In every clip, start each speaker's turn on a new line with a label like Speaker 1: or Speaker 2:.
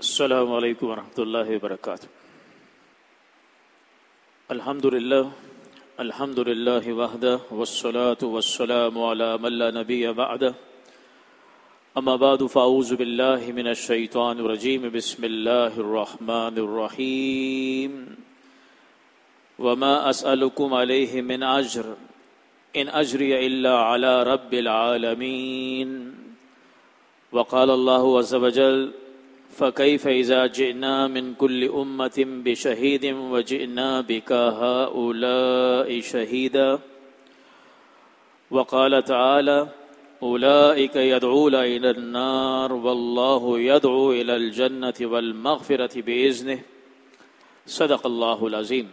Speaker 1: السلام علیکم ورحمۃ اللہ وبرکاتہ۔ الحمد للہ وحدہ والصلاة والسلام علی من لا نبی بعدہ، اما بعد فاعوذ باللہ من الشیطان الرجیم، بسم اللہ الرحمن الرحیم۔ وما اسألکم علیہ من اجر ان اجری الا علی رب العالمین۔ وقال اللہ عز وجل فَكَيْفَ إِذَا جِئْنَا مِنْ كُلِّ أُمَّةٍ بِشَهِيدٍ وَجِئْنَا بِكَ هَؤُلَاءِ شَهِيدًا۔ وقال تعالى أولئك يدعون إلى النار والله يدعو إلى الجنة والمغفرة بإذنه۔ صدق الله العظيم۔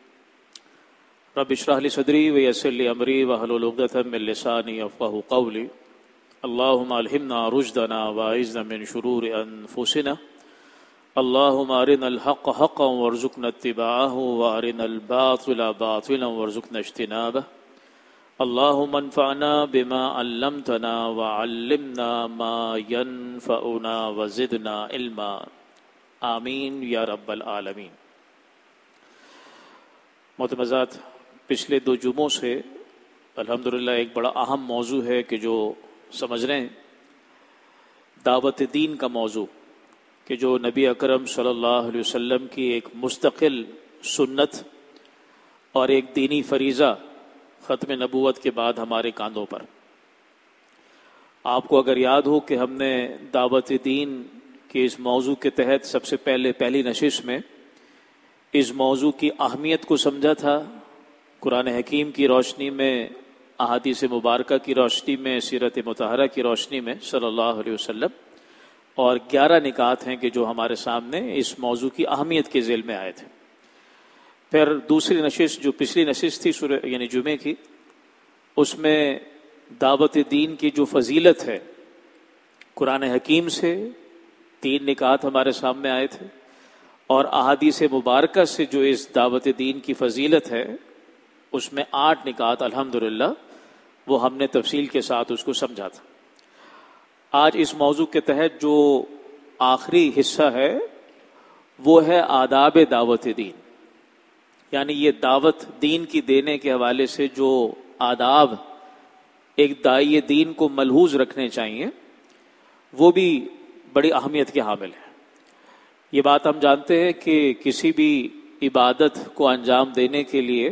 Speaker 1: رب اشرح لي صدري ويسر لي أمري واحلل عقدة من لساني يفقهوا قولي۔ اللهم الهمنا رشدنا واعذنا من شرور انفسنا، اللهم ارنا الحق حقا وارزقنا اتباعه وارنا الباطل باطلا وارزقنا اجتنابه، اللهم انفعنا بما علمتنا وعلمنا ما ينفعنا وزدنا علما، آمین یا رب العالمین۔ معتمدات، پچھلے 2 جمعوں سے الحمدللہ ایک بڑا اہم موضوع ہے کہ جو سمجھ رہے ہیں، دعوت دین کا موضوع، کہ جو نبی اکرم صلی اللہ علیہ وسلم کی ایک مستقل سنت اور ایک دینی فریضہ ختم نبوت کے بعد ہمارے کاندھوں پر۔ آپ کو اگر یاد ہو کہ ہم نے دعوت دین کے اس موضوع کے تحت سب سے پہلی نشست میں اس موضوع کی اہمیت کو سمجھا تھا، قرآن حکیم کی روشنی میں، احادیث مبارکہ کی روشنی میں، سیرت مطہرہ کی روشنی میں صلی اللہ علیہ وسلم، اور 11 نکات ہیں کہ جو ہمارے سامنے اس موضوع کی اہمیت کے ذیل میں آئے تھے۔ پھر دوسری نشست جو پچھلی نشست تھی یعنی جمعے کی، اس میں دعوت دین کی جو فضیلت ہے قرآن حکیم سے 3 نکات ہمارے سامنے آئے تھے، اور احادیث مبارکہ سے جو اس دعوت دین کی فضیلت ہے اس میں 8 نکات الحمدللہ وہ ہم نے تفصیل کے ساتھ اس کو سمجھا تھا۔ آج اس موضوع کے تحت جو آخری حصہ ہے وہ ہے آداب دعوت دین، یعنی یہ دعوت دین کی دینے کے حوالے سے جو آداب ایک داعی دین کو ملحوظ رکھنے چاہیے وہ بھی بڑی اہمیت کے حامل ہیں۔ یہ بات ہم جانتے ہیں کہ کسی بھی عبادت کو انجام دینے کے لیے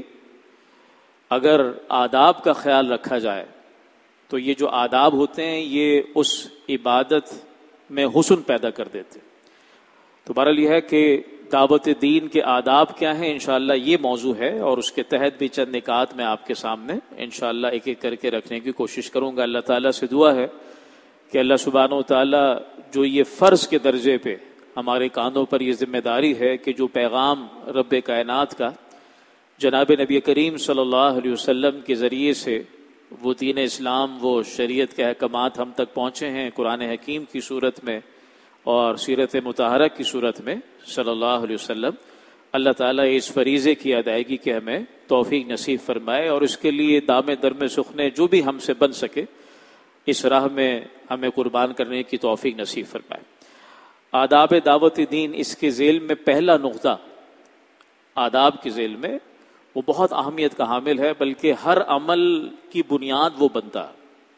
Speaker 1: اگر آداب کا خیال رکھا جائے تو یہ جو آداب ہوتے ہیں یہ اس عبادت میں حسن پیدا کر دیتے۔ تو بہرحال یہ ہے کہ دعوت دین کے آداب کیا ہیں، انشاءاللہ یہ موضوع ہے، اور اس کے تحت بھی چند نکات میں آپ کے سامنے انشاءاللہ ایک ایک کر کے رکھنے کی کوشش کروں گا۔ اللہ تعالیٰ سے دعا ہے کہ اللہ سبحانہ و تعالیٰ جو یہ فرض کے درجے پہ ہمارے کاندھوں پر یہ ذمہ داری ہے کہ جو پیغام رب کائنات کا جناب نبی کریم صلی اللہ علیہ وسلم کے ذریعے سے وہ دین اسلام، وہ شریعت کے احکامات ہم تک پہنچے ہیں قرآن حکیم کی صورت میں اور سیرت مطہرہ کی صورت میں صلی اللہ علیہ وسلم، اللہ تعالیٰ اس فریضے کی ادائیگی کے ہمیں توفیق نصیب فرمائے، اور اس کے لیے دام درم سخنے جو بھی ہم سے بن سکے اس راہ میں ہمیں قربان کرنے کی توفیق نصیب فرمائے۔ آداب دعوت دین، اس کے ذیل میں پہلا نقطہ آداب کے ذیل میں وہ بہت اہمیت کا حامل ہے، بلکہ ہر عمل کی بنیاد وہ بنتا ہے۔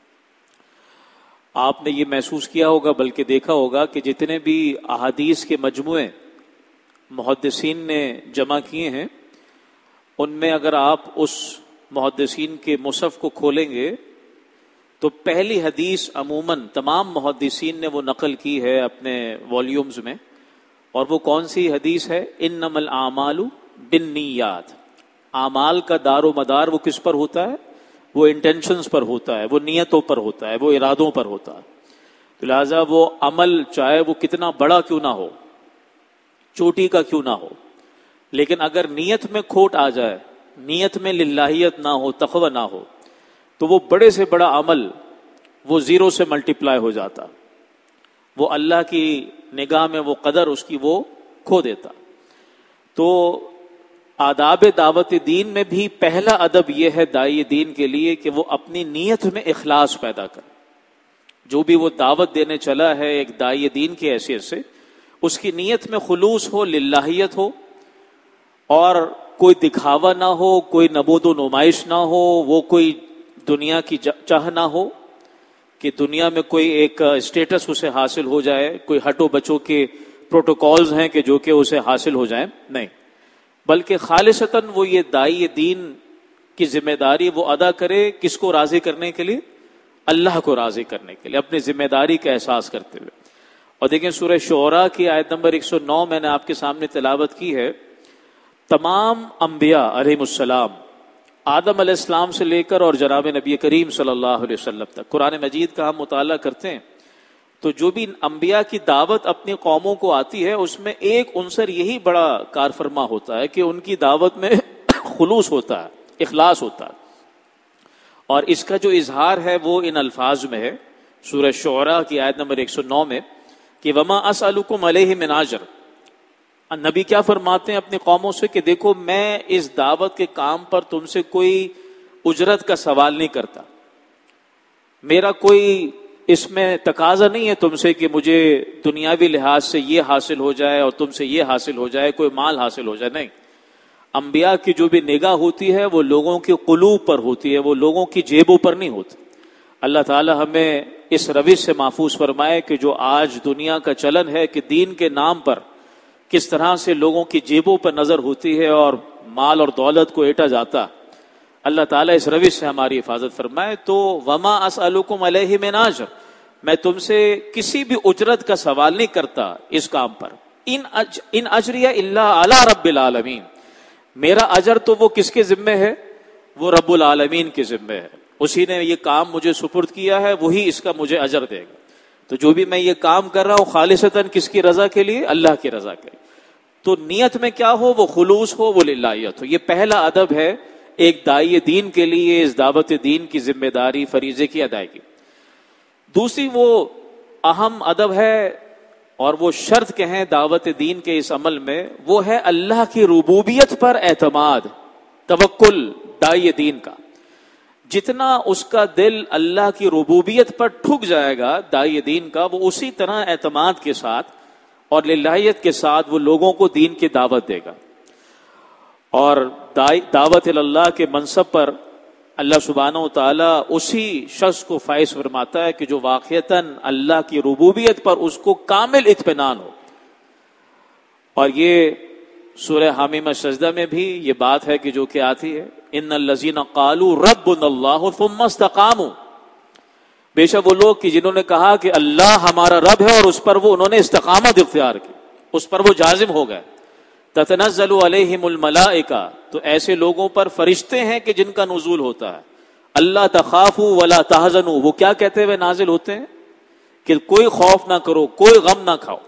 Speaker 1: آپ نے یہ محسوس کیا ہوگا بلکہ دیکھا ہوگا کہ جتنے بھی احادیث کے مجموعے محدثین نے جمع کیے ہیں ان میں اگر آپ اس محدثین کے مصحف کو کھولیں گے تو پہلی حدیث عموماً تمام محدثین نے وہ نقل کی ہے اپنے والیومز میں، اور وہ کون سی حدیث ہے؟ انما الاعمال بالنیات۔ اعمال کا دار و مدار وہ کس پر ہوتا ہے؟ وہ انٹینشنز پر ہوتا ہے، وہ نیتوں پر ہوتا ہے، وہ ارادوں پر ہوتا ہے۔ تو لہٰذا وہ عمل چاہے وہ کتنا بڑا کیوں نہ ہو، چوٹی کا کیوں نہ ہو، لیکن اگر نیت میں کھوٹ آ جائے، نیت میں للہیت نہ ہو، تقوی نہ ہو، تو وہ بڑے سے بڑا عمل وہ 0 سے ملٹیپلائی ہو جاتا، وہ اللہ کی نگاہ میں وہ قدر اس کی وہ کھو دیتا۔ تو آداب دعوت دین میں بھی پہلا ادب یہ ہے داعی دین کے لیے کہ وہ اپنی نیت میں اخلاص پیدا کرے۔ جو بھی وہ دعوت دینے چلا ہے ایک داعی دین کی حیثیت سے، اس کی نیت میں خلوص ہو، للہیت ہو، اور کوئی دکھاوا نہ ہو، کوئی نبود و نمائش نہ ہو، وہ کوئی دنیا کی چاہ نہ ہو کہ دنیا میں کوئی ایک اسٹیٹس اسے حاصل ہو جائے، کوئی ہٹو بچوں کے پروٹوکولز ہیں کہ جو کہ اسے حاصل ہو جائیں، نہیں، بلکہ خالصتاً وہ یہ داعی دین کی ذمہ داری وہ ادا کرے، کس کو راضی کرنے کے لیے؟ اللہ کو راضی کرنے کے لیے، اپنی ذمہ داری کا احساس کرتے ہوئے۔ اور دیکھیں سورہ شعراء کی آیت نمبر 109 میں نے آپ کے سامنے تلاوت کی ہے۔ تمام انبیاء علیہم السلام، آدم علیہ السلام سے لے کر اور جناب نبی کریم صلی اللہ علیہ وسلم تک، قرآن مجید کا ہم مطالعہ کرتے ہیں تو جو بھی انبیاء کی دعوت اپنی قوموں کو آتی ہے، اس میں ایک عنصر یہی بڑا کار فرما ہوتا ہے کہ ان کی دعوت میں خلوص ہوتا ہے، اخلاص ہوتا ہے، اور اس کا جو اظہار ہے وہ ان الفاظ میں ہے سورہ شعراء کی آیت نمبر 109 میں کہ وما اسألکم علیہ من اجر۔ نبی کیا فرماتے ہیں اپنی قوموں سے کہ دیکھو میں اس دعوت کے کام پر تم سے کوئی اجرت کا سوال نہیں کرتا، میرا کوئی اس میں تقاضا نہیں ہے تم سے کہ مجھے دنیاوی لحاظ سے یہ حاصل ہو جائے اور تم سے یہ حاصل ہو جائے، کوئی مال حاصل ہو جائے، نہیں۔ انبیاء کی جو بھی نگاہ ہوتی ہے وہ لوگوں کی قلوب پر ہوتی ہے، وہ لوگوں کی جیبوں پر نہیں ہوتی۔ اللہ تعالی ہمیں اس روش سے محفوظ فرمائے کہ جو آج دنیا کا چلن ہے کہ دین کے نام پر کس طرح سے لوگوں کی جیبوں پر نظر ہوتی ہے اور مال اور دولت کو ایٹا جاتا، اللہ تعالیٰ اس روش سے ہماری حفاظت فرمائے۔ تو وما اسألکم علیہ من اجر، میں تم سے کسی بھی اجرت کا سوال نہیں کرتا اس کام پر۔ ان اجریہ الا علی رب العالمین، میرا اجر تو وہ کس کے ذمے ہے؟ وہ رب العالمین کے ذمے ہے، اسی نے یہ کام مجھے سپرد کیا ہے، وہی اس کا مجھے اجر دے گا۔ تو جو بھی میں یہ کام کر رہا ہوں خالصتاً کس کی رضا کے لیے؟ اللہ کی رضا کے لیے۔ تو نیت میں کیا ہو؟ وہ خلوص ہو، وہ للہیت ہو۔ یہ پہلا ادب ہے ایک داعی دین کے لیے اس دعوت دین کی ذمہ داری، فریضے کی ادائیگی۔ دوسری وہ اہم ادب ہے اور وہ شرط کہ ہیں دعوت دین کے اس عمل میں، وہ ہے اللہ کی ربوبیت پر اعتماد، توکل داعی دین کا۔ جتنا اس کا دل اللہ کی ربوبیت پر ٹھک جائے گا داعی دین کا، وہ اسی طرح اعتماد کے ساتھ اور للہیت کے ساتھ وہ لوگوں کو دین کی دعوت دے گا۔ اور دعوت اللہ کے منصب پر اللہ سبحانہ و تعالیٰ اسی شخص کو فائز فرماتا ہے کہ جو واقعتاً اللہ کی ربوبیت پر اس کو کامل اطمینان ہو۔ اور یہ سورہ حامیم سجدہ میں بھی یہ بات ہے کہ جو کہ آتی ہے ان الذین قالوا ربنا اللہ ثم استقاموا، بے شک وہ لوگ کہ جنہوں نے کہا کہ اللہ ہمارا رب ہے اور اس پر وہ انہوں نے استقامت اختیار کی، اس پر وہ جازم ہو گئے۔ تتنزل علیہم الملائکہ، تو ایسے لوگوں پر فرشتے ہیں کہ جن کا نزول ہوتا ہے۔ اللہ تخافوا ولا تحزنوا، وہ کیا کہتے ہوئے نازل ہوتے ہیں کہ کوئی خوف نہ کرو، کوئی غم نہ کھاؤ۔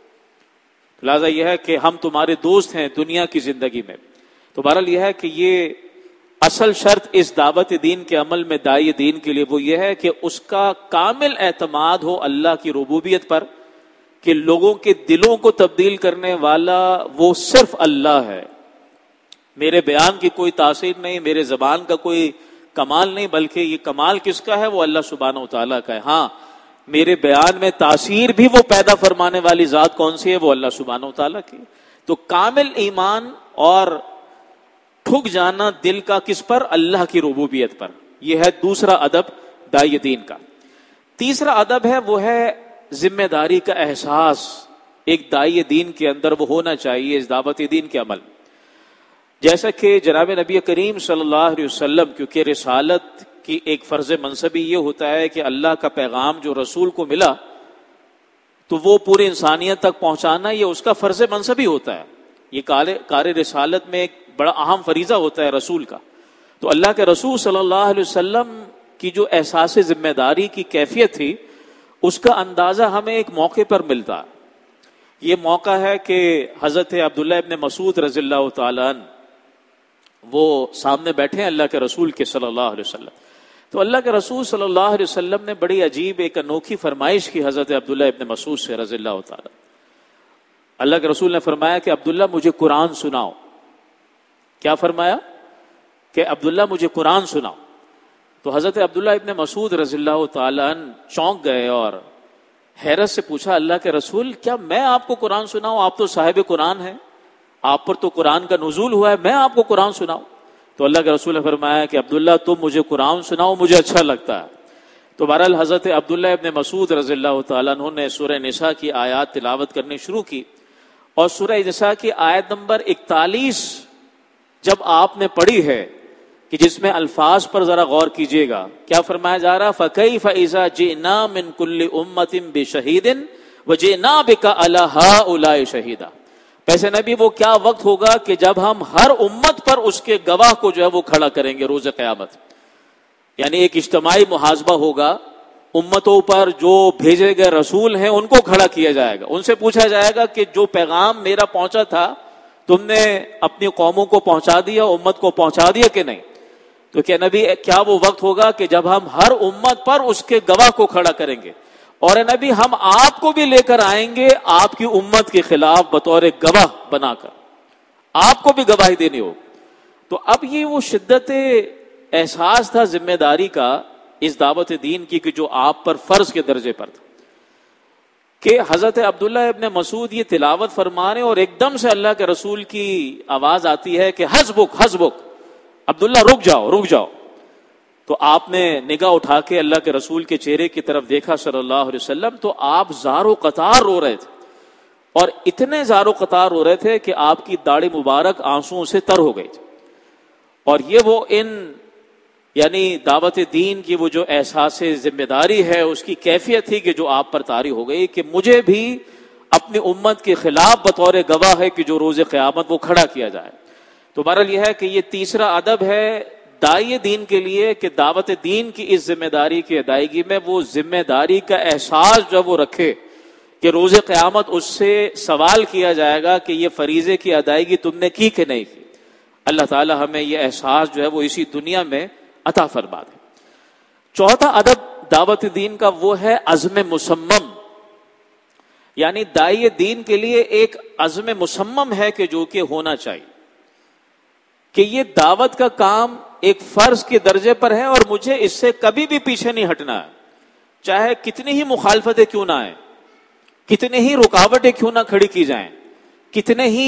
Speaker 1: لہذا یہ ہے کہ ہم تمہارے دوست ہیں دنیا کی زندگی میں۔ تو بہرحال یہ ہے کہ یہ اصل شرط اس دعوت دین کے عمل میں داعی دین کے لیے وہ یہ ہے کہ اس کا کامل اعتماد ہو اللہ کی ربوبیت پر، کہ لوگوں کے دلوں کو تبدیل کرنے والا وہ صرف اللہ ہے۔ میرے بیان کی کوئی تاثیر نہیں، میرے زبان کا کوئی کمال نہیں، بلکہ یہ کمال کس کا ہے؟ وہ اللہ سبحانہ و تعالیٰ کا ہے۔ ہاں میرے بیان میں تاثیر بھی وہ پیدا فرمانے والی ذات کون سی ہے؟ وہ اللہ سبحانہ و تعالیٰ کی۔ تو کامل ایمان اور ٹھک جانا دل کا کس پر؟ اللہ کی ربوبیت پر۔ یہ ہے دوسرا ادب داعی دین کا۔ تیسرا ادب ہے وہ ہے ذمہ داری کا احساس، ایک داعی دین کے اندر وہ ہونا چاہیے اس دعوت دین کے عمل۔ جیسا کہ جناب نبی کریم صلی اللہ علیہ وسلم، کیونکہ رسالت کی ایک فرض منصبی یہ ہوتا ہے کہ اللہ کا پیغام جو رسول کو ملا تو وہ پوری انسانیت تک پہنچانا، یہ اس کا فرض منصبی ہوتا ہے۔ یہ کار رسالت میں ایک بڑا اہم فریضہ ہوتا ہے رسول کا۔ تو اللہ کے رسول صلی اللہ علیہ وسلم کی جو احساس ذمہ داری کی کیفیت تھی، اس کا اندازہ ہمیں ایک موقع پر ملتا۔ یہ موقع ہے کہ حضرت عبداللہ ابن مسعود رضی اللہ تعالیٰ عنہ وہ سامنے بیٹھے ہیں اللہ کے رسول کے صلی اللہ علیہ وسلم۔ تو اللہ کے رسول صلی اللہ علیہ وسلم نے بڑی عجیب ایک انوکھی فرمائش کی حضرت عبداللہ ابن مسعود سے رضی اللہ تعالیٰ۔ اللہ کے رسول نے فرمایا کہ عبداللہ مجھے قرآن سناؤ۔ کیا فرمایا؟ کہ عبداللہ مجھے قرآن سناؤ۔ تو حضرت عبداللہ ابن مسعود رضی اللہ تعالیٰ عنہ چونک گئے اور حیرت سے پوچھا اللہ کے رسول کیا میں آپ کو قرآن سناؤں؟ آپ تو صاحب قرآن ہیں، آپ پر تو قرآن کا نزول ہوا ہے، میں آپ کو قرآن سناؤں؟ تو اللہ کے رسول نے فرمایا کہ عبداللہ تم مجھے قرآن سناؤ، مجھے اچھا لگتا ہے۔ تو بہرحال حضرت عبداللہ ابن مسعود رضی اللہ تعالیٰ عنہ نے سورہ نساء کی آیات تلاوت کرنی شروع کی، اور سورہ نساء کی آیت نمبر 41 جب آپ نے پڑھی ہے کہ جس میں الفاظ پر ذرا غور کیجئے گا، کیا فرمایا جا رہا؟ فَكَيْفَ إِذَا جِئْنَا مِن كُلِّ أُمَّةٍ بِشَهِيدٍ وَجِئْنَا بِكَ عَلَى هَؤُلَاءِ شَهِيدًا۔ پیسے نبی وہ کیا وقت ہوگا کہ جب ہم ہر امت پر اس کے گواہ کو جو ہے وہ کھڑا کریں گے روز قیامت، یعنی ایک اجتماعی محاسبہ ہوگا، امتوں پر جو بھیجے گئے رسول ہیں ان کو کھڑا کیا جائے گا، ان سے پوچھا جائے گا کہ جو پیغام میرا پہنچا تھا تم نے اپنی قوموں کو پہنچا دیا، امت کو پہنچا دیا کہ نہیں؟ تو کیا نبی کیا وہ وقت ہوگا کہ جب ہم ہر امت پر اس کے گواہ کو کھڑا کریں گے، اور نبی ہم آپ کو بھی لے کر آئیں گے آپ کی امت کے خلاف بطور گواہ بنا کر، آپ کو بھی گواہی دینی ہوگی۔ تو اب یہ وہ شدت احساس تھا ذمہ داری کا اس دعوت دین کی کہ جو آپ پر فرض کے درجے پر تھا، کہ حضرت عبداللہ ابن مسعود یہ تلاوت فرما رہے اور ایک دم سے اللہ کے رسول کی آواز آتی ہے کہ حسبک حسبک، عبداللہ رک جاؤ رک جاؤ۔ تو آپ نے نگاہ اٹھا کے اللہ کے رسول کے چہرے کی طرف دیکھا صلی اللہ علیہ وسلم، تو آپ زار و قطار رو رہے تھے، اور اتنے زار و قطار رو رہے تھے کہ آپ کی داڑھی مبارک آنسوؤں سے تر ہو گئی تھی۔ اور یہ وہ یعنی دعوت دین کی وہ جو احساس ذمہ داری ہے اس کی کیفیت تھی کہ جو آپ پر طاری ہو گئی کہ مجھے بھی اپنی امت کے خلاف بطور گواہ ہے کہ جو روز قیامت وہ کھڑا کیا جائے۔ تو بہرحال یہ ہے کہ یہ تیسرا ادب ہے داعی دین کے لیے کہ دعوت دین کی اس ذمہ داری کی ادائیگی میں وہ ذمہ داری کا احساس جو وہ رکھے کہ روز قیامت اس سے سوال کیا جائے گا کہ یہ فریضے کی ادائیگی تم نے کی کہ نہیں کی۔ اللہ تعالی ہمیں یہ احساس جو ہے وہ اسی دنیا میں عطا فرما دے۔ چوتھا ادب دعوت دین کا وہ ہے عزم مصمم، یعنی داعی دین کے لیے ایک عزم مصمم ہے کہ جو کہ ہونا چاہیے کہ یہ دعوت کا کام ایک فرض کے درجے پر ہے اور مجھے اس سے کبھی بھی پیچھے نہیں ہٹنا ہے، چاہے کتنی ہی مخالفتیں کیوں نہ آئیں، کتنے ہی رکاوٹیں کیوں نہ کھڑی کی جائیں، کتنے ہی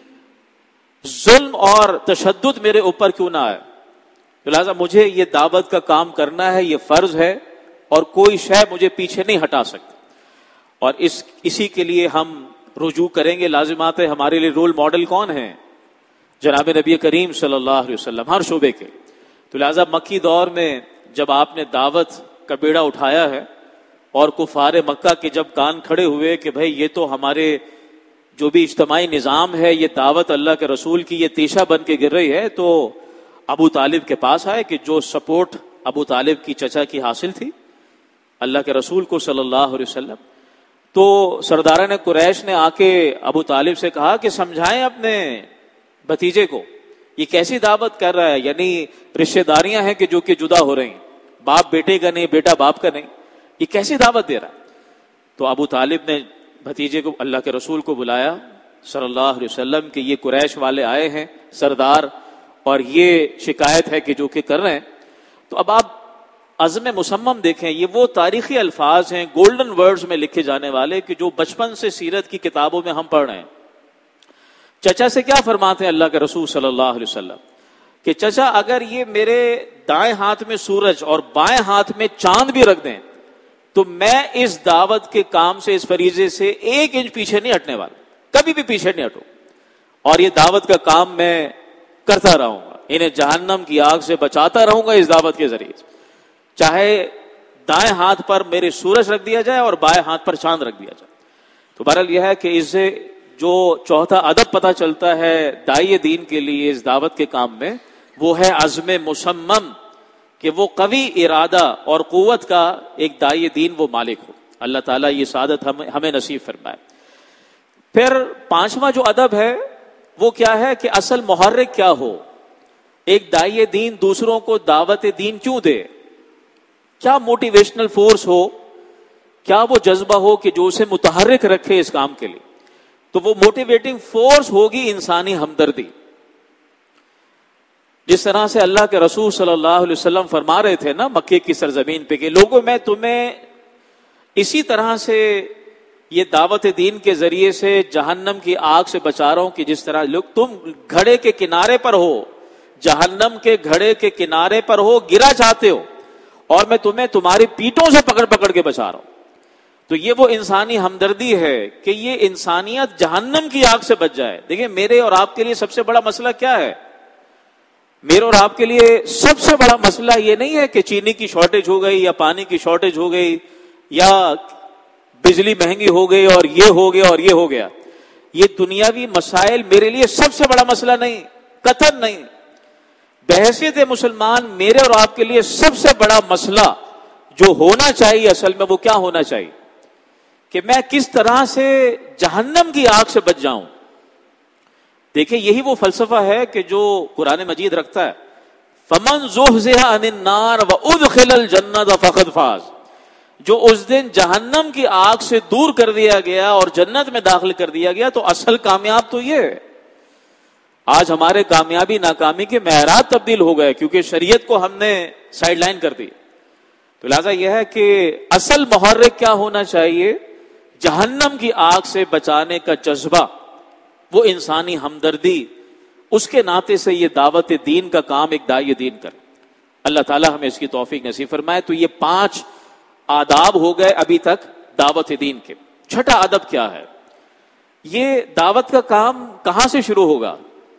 Speaker 1: ظلم اور تشدد میرے اوپر کیوں نہ آئے، لہٰذا مجھے یہ دعوت کا کام کرنا ہے، یہ فرض ہے اور کوئی شے مجھے پیچھے نہیں ہٹا سکتی۔ اور اسی کے لیے ہم رجوع کریں گے لازمات ہے ہمارے لیے رول ماڈل کون ہیں؟ جناب نبی کریم صلی اللہ علیہ وسلم ہر شعبے کے۔ تو لہٰذا مکی دور میں جب آپ نے دعوت کا بیڑا اٹھایا ہے اور کفار مکہ کے جب کان کھڑے ہوئے کہ بھئی یہ تو ہمارے جو بھی اجتماعی نظام ہے یہ دعوت اللہ کے رسول کی یہ تیشہ بن کے گر رہی ہے، تو ابو طالب کے پاس آئے کہ جو سپورٹ ابو طالب کی چچا کی حاصل تھی اللہ کے رسول کو صلی اللہ علیہ وسلم، تو سرداران قریش نے آ کے ابو طالب سے کہا کہ سمجھائیں اپنے بھتیجے کو یہ کیسی دعوت کر رہا ہے، یعنی رشتہ داریاں ہیں کہ جو کہ جدا ہو رہی ہیں، باپ بیٹے کا نہیں، بیٹا باپ کا نہیں، یہ کیسی دعوت دے رہا ہے؟ تو ابو طالب نے بھتیجے کو اللہ کے رسول کو بلایا صلی اللہ علیہ وسلم کہ یہ قریش والے آئے ہیں سردار اور یہ شکایت ہے کہ جو کہ کر رہے ہیں۔ تو اب آپ عزم مصمم دیکھیں، یہ وہ تاریخی الفاظ ہیں گولڈن ورڈز میں لکھے جانے والے کہ جو بچپن سے سیرت کی کتابوں میں ہم پڑھ رہے ہیں۔ چچا سے کیا فرماتے ہیں اللہ کے رسول صلی اللہ علیہ وسلم کہ چچا اگر یہ میرے دائیں ہاتھ میں سورج اور بائیں ہاتھ میں چاند بھی رکھ دیں تو میں اس دعوت کے کام سے، اس فریضے سے 1 انچ پیچھے نہیں ہٹنے والا، کبھی بھی پیچھے نہیں ہٹوں، اور یہ دعوت کا کام میں کرتا رہوں گا، انہیں جہنم کی آگ سے بچاتا رہوں گا اس دعوت کے ذریعے، چاہے دائیں ہاتھ پر میرے سورج رکھ دیا جائے اور بائیں ہاتھ پر چاند رکھ دیا جائے۔ تو بہرحال یہ ہے کہ اس سے جو چوتھا ادب پتہ چلتا ہے داعی دین کے لیے اس دعوت کے کام میں، وہ ہے عزم مصمم، کہ وہ قوی ارادہ اور قوت کا ایک داعی دین وہ مالک ہو۔ اللہ تعالیٰ یہ سعادت ہمیں نصیب فرمائے۔ پھر 5واں جو ادب ہے وہ کیا ہے کہ اصل محرک کیا ہو، ایک داعی دین دوسروں کو دعوت دین کیوں دے، کیا موٹیویشنل فورس ہو، کیا وہ جذبہ ہو کہ جو اسے متحرک رکھے اس کام کے لیے۔ تو وہ موٹیویٹنگ فورس ہوگی انسانی ہمدردی، جس طرح سے اللہ کے رسول صلی اللہ علیہ وسلم فرما رہے تھے نا مکے کی سرزمین پہ کہ لوگوں میں تمہیں اسی طرح سے یہ دعوت دین کے ذریعے سے جہنم کی آگ سے بچا رہا ہوں کہ جس طرح لوگ تم گھڑے کے کنارے پر ہو، جہنم کے گھڑے کے کنارے پر ہو، گرا چاہتے ہو، اور میں تمہیں تمہاری پیٹوں سے پکڑ پکڑ کے بچا رہا ہوں. تو یہ وہ انسانی ہمدردی ہے کہ یہ انسانیت جہنم کی آگ سے بچ جائے. دیکھیں میرے اور آپ کے لیے سب سے بڑا مسئلہ کیا ہے؟ میرے اور آپ کے لیے سب سے بڑا مسئلہ یہ نہیں ہے کہ چینی کی شارٹیج ہو گئی یا پانی کی شارٹیج ہو گئی یا بجلی مہنگی ہو گئی اور یہ ہو گیا اور یہ ہو گیا. یہ دنیاوی مسائل میرے لیے سب سے بڑا مسئلہ نہیں، قطعاً نہیں. بحیثیت مسلمان میرے اور آپ کے لیے سب سے بڑا مسئلہ جو ہونا چاہیے اصل میں وہ کیا ہونا چاہیے کہ میں کس طرح سے جہنم کی آگ سے بچ جاؤں. دیکھیں یہی وہ فلسفہ ہے کہ جو قرآن مجید رکھتا ہے، فمن زحزح عن النار وادخل الجنۃ فقد فاز. جو اس دن جہنم کی آگ سے دور کر دیا گیا اور جنت میں داخل کر دیا گیا تو اصل کامیاب تو یہ ہے. آج ہمارے کامیابی ناکامی کے معیارات تبدیل ہو گئے کیونکہ شریعت کو ہم نے سائیڈ لائن کر دی. تو لہذا یہ ہے کہ اصل محرک کیا ہونا چاہیے؟ جہنم کی آگ سے بچانے کا جذبہ، وہ انسانی ہمدردی. اس کے ناطے سے یہ دعوت دین کا کام ایک داعی دین کرے. اللہ تعالی ہمیں اس کی توفیق نصیب فرمائے. تو یہ 5 آداب ہو گئے ابھی تک دعوت دین کے. چھٹا ادب کیا ہے؟ یہ دعوت کا کام کہاں سے شروع ہوگا؟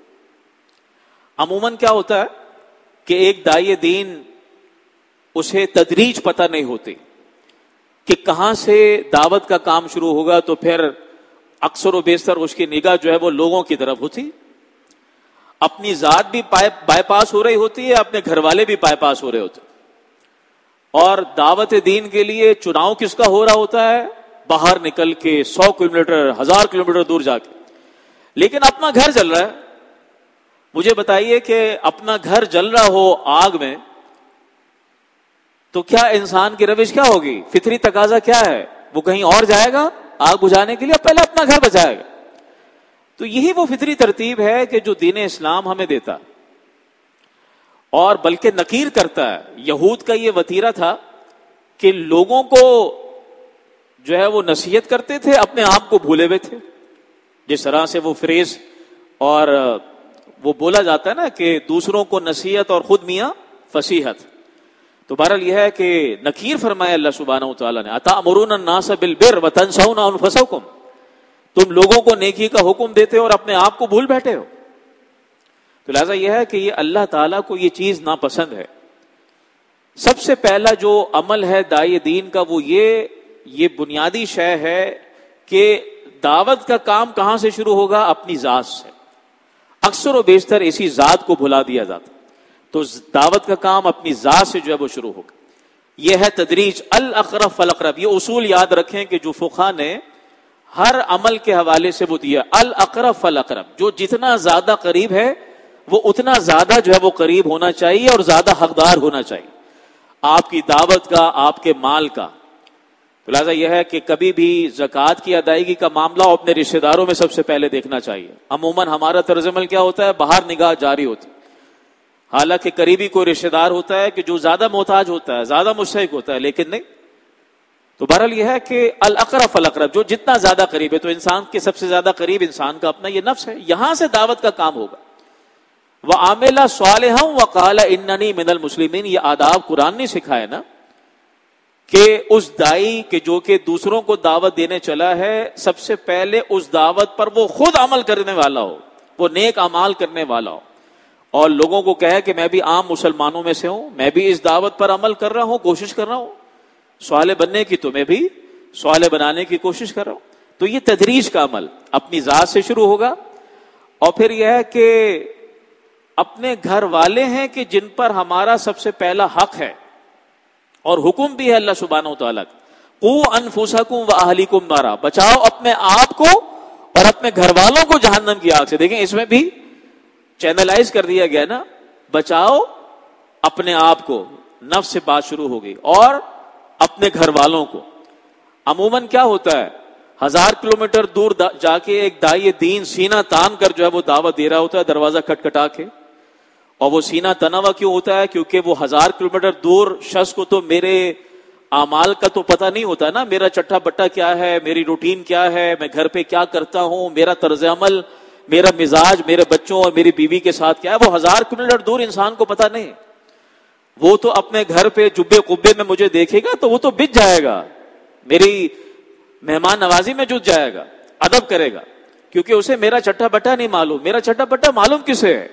Speaker 1: عموماً کیا ہوتا ہے کہ ایک داعی دین اسے تدریج پتہ نہیں ہوتی کہ کہاں سے دعوت کا کام شروع ہوگا. تو پھر اکثر و بیشتر اس کی نگاہ جو ہے وہ لوگوں کی طرف ہوتی، اپنی ذات بھی بائی پاس ہو رہی ہوتی ہے، اپنے گھر والے بھی بائی پاس ہو رہے ہوتے. اور دعوت دین کے لیے چناؤ کس کا ہو رہا ہوتا ہے؟ باہر نکل کے 100 کلومیٹر 1000 کلومیٹر دور جا کے. لیکن اپنا گھر جل رہا ہے. مجھے بتائیے کہ اپنا گھر جل رہا ہو آگ میں تو کیا انسان کی روش کیا ہوگی؟ فطری تقاضا کیا ہے؟ وہ کہیں اور جائے گا آگ بجھانے کے لیے، پہلے اپنا گھر بچائے گا. تو یہی وہ فطری ترتیب ہے کہ جو دین اسلام ہمیں دیتا اور بلکہ نکیر کرتا ہے. یہود کا یہ وتیرہ تھا کہ لوگوں کو جو ہے وہ نصیحت کرتے تھے، اپنے آپ کو بھولے ہوئے تھے. جس طرح سے وہ فریز اور وہ بولا جاتا ہے نا کہ دوسروں کو نصیحت اور خود میاں فصیحت. تو بہرحال یہ ہے کہ نکیر فرمایا اللہ سبحانہ وتعالی نے، اتأمرون الناس بالبر وتنسون انفسکم. تم لوگوں کو نیکی کا حکم دیتے ہو اور اپنے آپ کو بھول بیٹھے ہو. تو لہذا یہ ہے کہ یہ اللہ تعالیٰ کو یہ چیز ناپسند ہے. سب سے پہلا جو عمل ہے داعی دین کا وہ یہ بنیادی شے ہے کہ دعوت کا کام کہاں سے شروع ہوگا؟ اپنی ذات سے. اکثر و بیشتر اسی ذات کو بھلا دیا جاتا. تو دعوت کا کام اپنی ذات سے جو ہے وہ شروع ہوگا. یہ ہے تدریج، الاقرب فالاقرب. یہ اصول یاد رکھیں کہ جو فقہا نے ہر عمل کے حوالے سے وہ دیا، الاقرب فالاقرب. جو جتنا زیادہ قریب ہے وہ اتنا زیادہ جو ہے وہ قریب ہونا چاہیے اور زیادہ حقدار ہونا چاہیے آپ کی دعوت کا، آپ کے مال کا. تو لہٰذا یہ ہے کہ کبھی بھی زکوٰۃ کی ادائیگی کا معاملہ اپنے رشتہ داروں میں سب سے پہلے دیکھنا چاہیے. عموماً ہمارا طرز عمل کیا ہوتا ہے؟ باہر نگاہ جاری ہوتی، حالانکہ قریبی کوئی رشتہ دار ہوتا ہے کہ جو زیادہ محتاج ہوتا ہے، زیادہ مستحق ہوتا ہے، لیکن نہیں. تو بہرحال یہ ہے کہ الاقرب فالاقرب، جو جتنا زیادہ قریب ہے. تو انسان کے سب سے زیادہ قریب انسان کا اپنا یہ نفس ہے. یہاں سے دعوت کا کام ہوگا. وَعَمِلَ صَالِحًا وَقَالَ إِنَّنِي مِنَ الْمُسْلِمِينَ. یہ آداب قرآن نے سکھائے نا کہ اس دائی کہ جو کہ دوسروں کو دعوت دینے چلا ہے، سب سے پہلے اس دعوت پر وہ خود عمل کرنے والا ہو، وہ نیک اعمال کرنے والا ہو اور لوگوں کو کہے کہ میں بھی عام مسلمانوں میں سے ہوں، میں بھی اس دعوت پر عمل کر رہا ہوں، کوشش کر رہا ہوں صالح بننے کی، تو میں بھی صالح بنانے کی کوشش کر رہا ہوں. تو یہ تدریج کا عمل اپنی ذات سے شروع ہوگا. اور پھر یہ ہے کہ اپنے گھر والے ہیں کہ جن پر ہمارا سب سے پہلا حق ہے اور حکم بھی ہے اللہ سبحانہ وتعالیٰ کا، قوا انفسکم واہلیکم نارا. بچاؤ اپنے آپ کو اور اپنے گھر والوں کو جہنم کی آگ سے. دیکھیں اس میں بھی چینلائز کر دیا گیا نا، بچاؤ اپنے آپ کو، نفس سے بات شروع ہو گئی، اور اپنے گھر والوں کو. عموماً کیا ہوتا ہے، 1000 کلومیٹر دور جا کے ایک داعی دین سینہ تان کر جو ہے وہ دعوت دے رہا ہوتا ہے، دروازہ کھٹکھٹا کے. اور وہ سینہ تنا ہوا کیوں ہوتا ہے؟ کیونکہ وہ 1000 کلومیٹر دور شخص کو تو میرے اعمال کا تو پتہ نہیں ہوتا نا، میرا چٹا بٹا کیا ہے، میری روٹین کیا ہے، میں گھر پہ کیا کرتا ہوں، میرا طرز عمل، میرا مزاج میرے بچوں اور میری بیوی کے ساتھ کیا ہے، وہ 1000 کلومیٹر دور انسان کو پتہ نہیں. وہ تو اپنے گھر پہ جبے قبے میں مجھے دیکھے گا تو وہ تو بچ جائے گا، میری مہمان نوازی میں جت جائے گا، ادب کرے گا، کیونکہ اسے میرا چٹا بٹا نہیں معلوم. میرا چٹا بٹا معلوم کسے ہے؟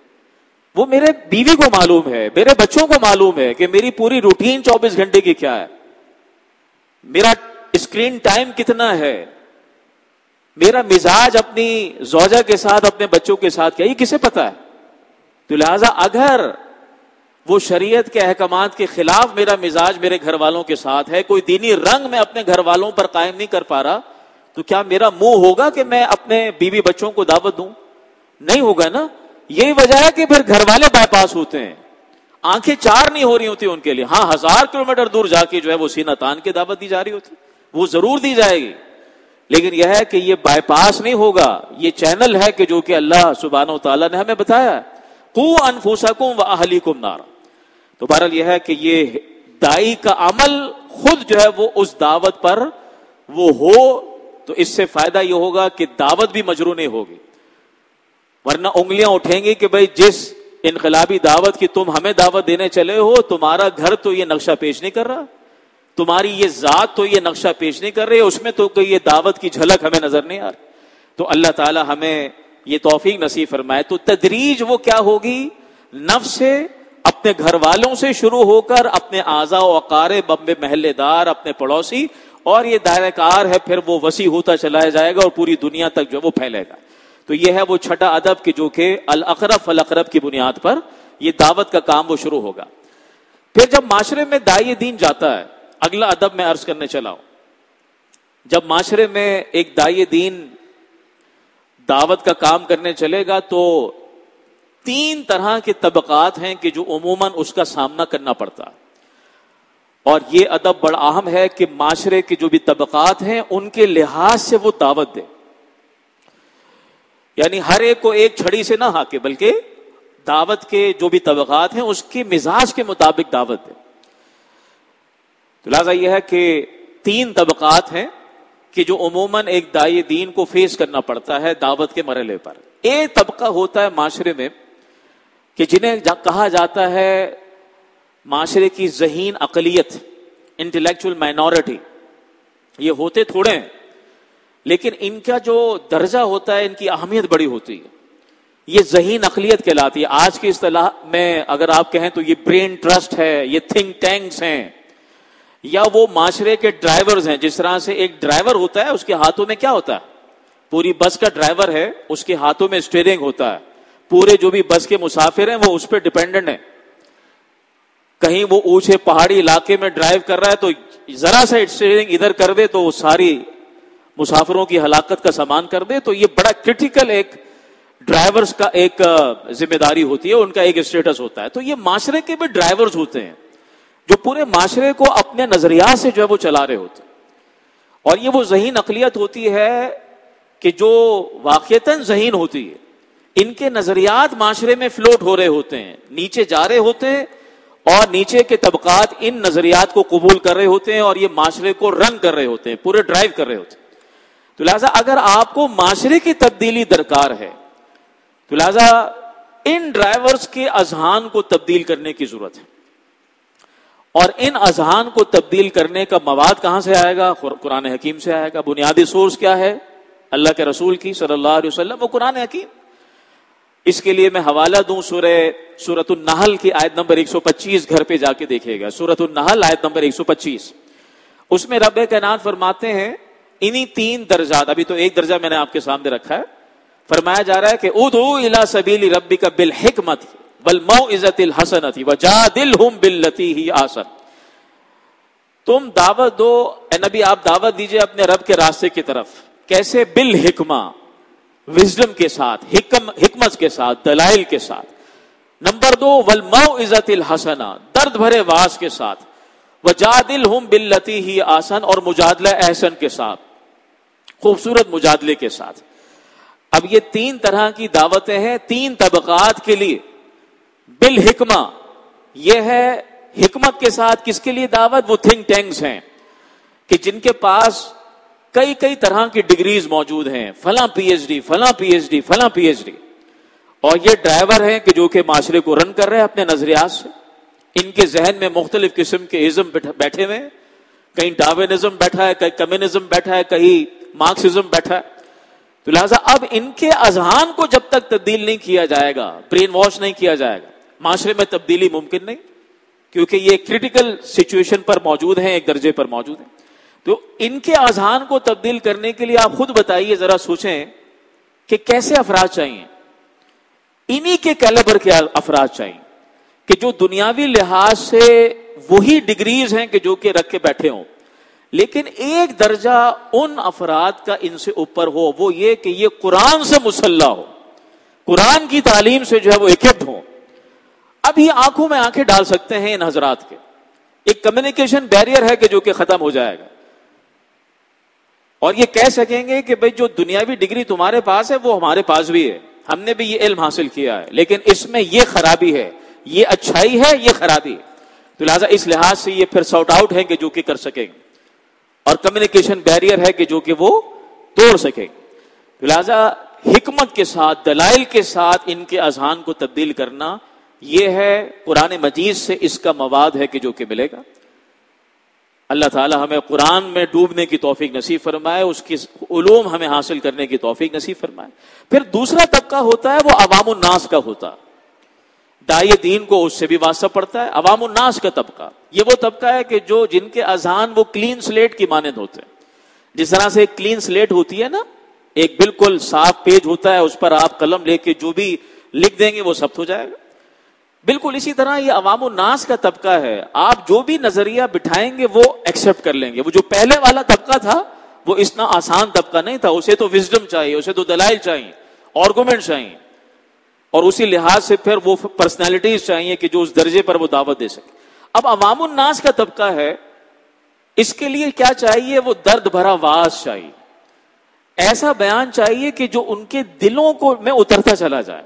Speaker 1: وہ میرے بیوی کو معلوم ہے، میرے بچوں کو معلوم ہے کہ میری پوری روٹین 24 گھنٹے کی کیا ہے، میرا اسکرین ٹائم کتنا ہے، میرا مزاج اپنی زوجہ کے ساتھ اپنے بچوں کے ساتھ کیا، یہ کسے پتا ہے؟ تو لہذا اگر وہ شریعت کے احکامات کے خلاف میرا مزاج میرے گھر والوں کے ساتھ ہے، کوئی دینی رنگ میں اپنے گھر والوں پر قائم نہیں کر پا رہا، تو کیا میرا منہ ہوگا کہ میں اپنے بیوی بچوں کو دعوت دوں؟ نہیں ہوگا نا. یہی وجہ ہے کہ پھر گھر والے بائی پاس ہوتے ہیں، آنکھیں چار نہیں ہو رہی ہوتی ان کے لیے. ہاں 1000 کلومیٹر دور جا کے جو ہے وہ سینہ تان کے دعوت دی جا رہی ہوتی، وہ ضرور دی جائے گی، لیکن یہ ہے کہ یہ بائی پاس نہیں ہوگا. یہ چینل ہے کہ جو کہ اللہ سبحانہ و تعالیٰ نے ہمیں بتایا، قوا انفسکم واہلیکم نارا. تو بہرحال یہ ہے کہ یہ دائی کا عمل خود جو ہے وہ اس دعوت پر وہ ہو، تو اس سے فائدہ یہ ہوگا کہ دعوت بھی مجروح نہیں ہوگی. ورنہ انگلیاں اٹھیں گی کہ بھئی جس انقلابی دعوت کی تم ہمیں دعوت دینے چلے ہو، تمہارا گھر تو یہ نقشہ پیش نہیں کر رہا، تمہاری یہ ذات تو یہ نقشہ پیش نہیں کر رہی، اس میں تو کوئی یہ دعوت کی جھلک ہمیں نظر نہیں آ رہی. تو اللہ تعالی ہمیں یہ توفیق نصیب فرمائے. تو تدریج وہ کیا ہوگی؟ نفس سے، اپنے گھر والوں سے شروع ہو کر اپنے اعضاء و اقارب، اپنے محلے دار، اپنے پڑوسی، اور یہ دائرہ کار ہے پھر وہ وسیع ہوتا چلا جائے گا اور پوری دنیا تک جو وہ پھیلے گا. تو یہ ہے وہ چھٹا ادب کہ جو کہ الاقرب فالاقرب کی بنیاد پر یہ دعوت کا کام وہ شروع ہوگا. پھر جب معاشرے میں داعی دین جاتا ہے، اگلا ادب میں عرض کرنے چلا ہوں، جب معاشرے میں ایک داعی دین دعوت کا کام کرنے چلے گا تو 3 طرح کے طبقات ہیں کہ جو عموماً اس کا سامنا کرنا پڑتا ہے. اور یہ ادب بڑا اہم ہے کہ معاشرے کے جو بھی طبقات ہیں ان کے لحاظ سے وہ دعوت دے، یعنی ہر ایک کو ایک چھڑی سے نہ ہاکے، بلکہ دعوت کے جو بھی طبقات ہیں اس کے مزاج کے مطابق دعوت دے. تو لہٰذا یہ ہے کہ 3 طبقات ہیں کہ جو عموماً ایک داعی دین کو فیس کرنا پڑتا ہے دعوت کے مرحلے پر. ایک طبقہ ہوتا ہے معاشرے میں کہ جنہیں کہا جاتا ہے معاشرے کی ذہین اقلیت، انٹلیکچوئل مائنورٹی. یہ ہوتے تھوڑے ہیں لیکن ان کا جو درجہ ہوتا ہے، ان کی اہمیت بڑی ہوتی ہے. یہ ذہین اقلیت کہلاتی ہے. آج کی اصطلاح میں اگر آپ کہیں تو یہ برین ٹرسٹ ہے، یہ تھنک ٹینکس ہیں، یا وہ معاشرے کے ڈرائیورز ہیں. جس طرح سے ایک ڈرائیور ہوتا ہے، اس کے ہاتھوں میں کیا ہوتا ہے؟ پوری بس کا ڈرائیور ہے، اس کے ہاتھوں میں اسٹیئرنگ ہوتا ہے. پورے جو بھی بس کے مسافر ہیں وہ اس پہ ڈیپینڈنٹ ہیں. کہیں وہ اونچے پہاڑی علاقے میں ڈرائیو کر رہا ہے تو ذرا سا اسٹیئرنگ ادھر کر دے تو وہ ساری مسافروں کی ہلاکت کا سامان کر دے. تو یہ بڑا کرٹیکل ایک ڈرائیورز کا ایک ذمہ داری ہوتی ہے، ان کا ایک اسٹیٹس ہوتا ہے. تو یہ معاشرے کے بھی ڈرائیورز ہوتے ہیں جو پورے معاشرے کو اپنے نظریات سے جو ہے وہ چلا رہے ہوتے ہیں. اور یہ وہ ذہین اقلیت ہوتی ہے کہ جو واقعتاً ذہین ہوتی ہے، ان کے نظریات معاشرے میں فلوٹ ہو رہے ہوتے ہیں، نیچے جا رہے ہوتے ہیں، اور نیچے کے طبقات ان نظریات کو قبول کر رہے ہوتے ہیں اور یہ معاشرے کو رن کر رہے ہوتے ہیں، پورے ڈرائیو کر رہے ہوتے ہیں. تو لہٰذا اگر آپ کو معاشرے کی تبدیلی درکار ہے تو لہٰذا ان ڈرائیورز کے اذہان کو تبدیل کرنے کی ضرورت ہے. اور ان اذہان کو تبدیل کرنے کا مواد کہاں سے آئے گا؟ قرآن حکیم سے آئے گا. بنیادی سورس کیا ہے؟ اللہ کے رسول کی صلی اللہ علیہ وسلم و قرآن حکیم. اس کے لیے میں حوالہ دوں سورۃ النحل کی آیت نمبر 125، گھر پہ جا کے دیکھیے گا. سورۃ النحل آیت نمبر 125، اس میں رب کائنات فرماتے ہیں انہی 3 درجات، ابھی تو ایک درجہ میں نے آپ کے سامنے رکھا ہے. فرمایا جا رہا ہے کہ ادعو الی سبیل ربک بالحکمت والموعظۃ الحسنۃ وجادلہم باللتی ہی احسن. تم دعوت دو، اے نبی آپ دعوت دیجئے اپنے رب کے راستے کی طرف. کیسے؟ بالحکمہ، وزڈم کے ساتھ، حکمت کے ساتھ، دلائل کے ساتھ. نمبر 2 والموعظۃ الحسنہ، درد بھرے واعظ کے ساتھ. وجادلہم باللتی ہی احسن، اور مجادلہ احسن کے ساتھ، خوبصورت مجادلے کے ساتھ. اب یہ 3 طرح کی دعوتیں ہیں 3 طبقات کے لیے. بالحکمہ، یہ ہے حکمت کے ساتھ کس کے لیے دعوت؟ وہ تھنک ٹینکس ہیں کہ جن کے پاس کئی کئی طرح کی ڈگریز موجود ہیں، فلاں پی ایچ ڈی، فلاں پی ایچ ڈی، فلاں پی ایچ ڈی، اور یہ ڈرائیور ہیں کہ جو کہ معاشرے کو رن کر رہے ہیں اپنے نظریات سے. ان کے ذہن میں مختلف قسم کے ازم بیٹھے ہوئے ہیں، کہیں ڈاروینزم بیٹھا ہے، کہیں کمیونزم بیٹھا ہے، کہیں مارکسزم بیٹھا ہے. تو لہٰذا اب ان کے اذہان کو جب تک تبدیل نہیں کیا جائے گا، برین واش نہیں کیا جائے گا، معاشرے میں تبدیلی ممکن نہیں، کیونکہ یہ کریٹیکل سچویشن پر موجود ہیں، ایک درجے پر موجود ہیں. تو ان کے اذہان کو تبدیل کرنے کے لیے آپ خود بتائیے، ذرا سوچیں کہ کیسے افراد چاہیے. انہی کے کیلیبر کے افراد چاہیے کہ جو دنیاوی لحاظ سے وہی ڈگریز ہیں کہ جو کہ رکھ کے بیٹھے ہوں، لیکن ایک درجہ ان افراد کا ان سے اوپر ہو، وہ یہ کہ یہ قرآن سے مسلح ہو، قرآن کی تعلیم سے جو ہے وہ اکوپڈ ہو. اب یہ آنکھوں میں آنکھیں ڈال سکتے ہیں ان حضرات کے. ایک کمیونیکیشن بیریئر ہے کہ جو کہ ختم ہو جائے گا، اور یہ کہہ سکیں گے کہ بھئی جو دنیاوی ڈگری تمہارے پاس ہے وہ ہمارے پاس بھی ہے، ہم نے بھی یہ علم حاصل کیا ہے، لیکن اس میں یہ خرابی ہے، یہ اچھائی ہے، یہ خرابی ہے. تو لہٰذا اس لحاظ سے یہ پھر سارٹ آؤٹ ہے کہ جو کہ کر سکیں گے، اور کمیونیکیشن بیریئر ہے کہ جو کہ وہ توڑ سکیں. تو لہٰذا حکمت کے ساتھ، دلائل کے ساتھ ان کے اذہان کو تبدیل کرنا، یہ ہے قرآن مجید سے اس کا مواد ہے کہ جو کہ ملے گا. اللہ تعالی ہمیں قرآن میں ڈوبنے کی توفیق نصیب فرمائے، اس کی علوم ہمیں حاصل کرنے کی توفیق نصیب فرمائے. پھر دوسرا طبقہ ہوتا ہے وہ عوام الناس کا ہوتا ہے. داعی دین کو اس سے بھی واسطہ پڑتا ہے. عوام الناس کا طبقہ یہ وہ طبقہ ہے کہ جن کے اذہان وہ کلین سلیٹ کی مانند ہوتے ہیں. جس طرح سے ایک کلین سلیٹ ہوتی ہے نا، ایک بالکل صاف پیج ہوتا ہے، اس پر آپ قلم لے کے جو بھی لکھ دیں گے وہ ثبت ہو جائے گا. بالکل اسی طرح یہ عوام الناس کا طبقہ ہے. آپ جو بھی نظریہ بٹھائیں گے وہ ایکسپٹ کر لیں گے. وہ جو پہلے والا طبقہ تھا وہ اتنا آسان طبقہ نہیں تھا، اسے تو وزڈم چاہیے، اسے تو دلائل چاہیے، آرگومنٹ چاہیے، اور اسی لحاظ سے پھر وہ پرسنالٹیز چاہیے کہ جو اس درجے پر وہ دعوت دے سکے. اب عوام الناس کا طبقہ ہے، اس کے لیے کیا چاہیے؟ وہ درد بھرا واعظ چاہیے، ایسا بیان چاہیے کہ جو ان کے دلوں کو میں اترتا چلا جائے.